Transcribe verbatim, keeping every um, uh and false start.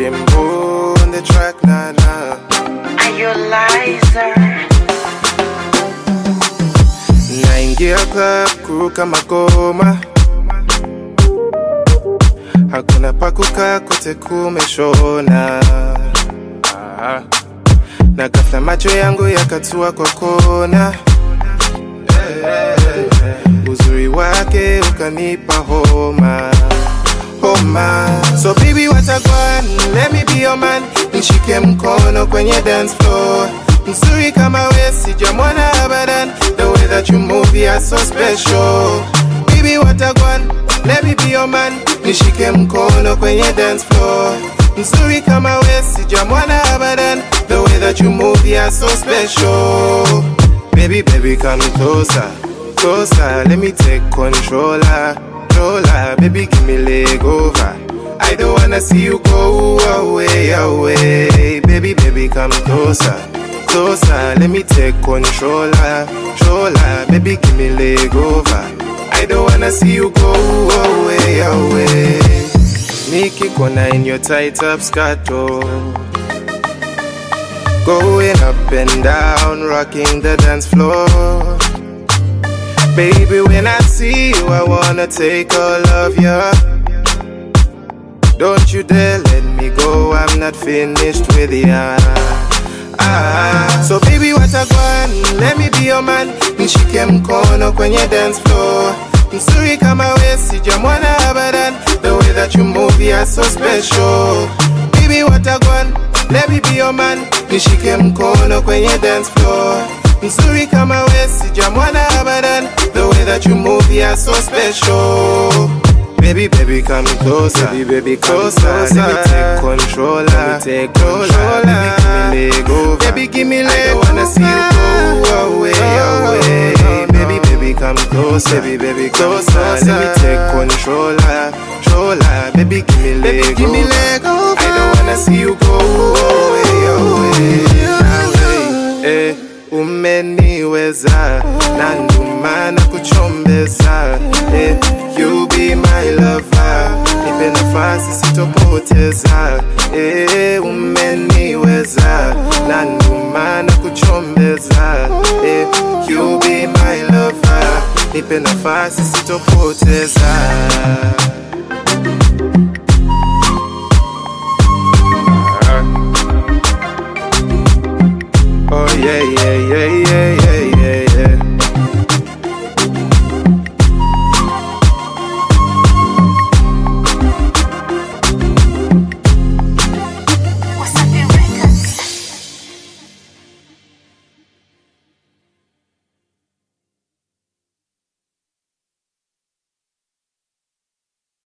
Jimbo on the track, nah nah. Are you liar? Naingia club kuruka magoma, hakuna pakuka kote kumeshona. ah. Na ghafla macho yangu yakatua kwa kona, uzuri wake ukanipa homa homa. So baby what a gwan, let me be your man. Nishike mkono kwenye dance floor, mzuri kama we sijamwona abadan. The way that you move you're so special. Baby what a gwan, let me be your man. Nishike mkono kwenye dance floor, mzuri kama we sijamwona abadan. The way that you move you're so special. Baby baby come closer, closer, let me take controller, controller. Baby give me leg over, I don't wanna see you go away, away. Baby baby come closer, closer, let me take controller, controller. Baby give me leg over, I don't wanna see you go away, away. Nikikuona in your tight up skirt, oh, going up and down, rocking the dance floor. Baby, when I see you, I wanna take all of you. Don't you dare let me go, I'm not finished with ya. Ah, so baby, what a gwan, let me be your man. Nishike mkono kwenye dance floor, mzuri kama we sijamwona abadan. The way that you move, you're so special. Baby, what a gwan, let me be your man. Nishike mkono kwenye dance floor, mzuri kama we sijamwona abadan. The way that you move, you're so special. Baby, baby, come closer, baby, baby, closer. Let me take controller, let me take controller. Baby, give me leg over, baby, give me leg. I don't wanna see you go away, away. Baby, baby, come closer, baby, baby, closer. Let me take controller, controller. Baby, give me leg, give me leg over. I don't wanna see you go away, away. Eh, umeniweza na ndumana kuchombeza. Eh, you be my lover, nipe nafasi sitopoteza. Eh, umeniweza na ndumana kuchombeza. Eh, you be my lover, nipe nafasi sitopoteza.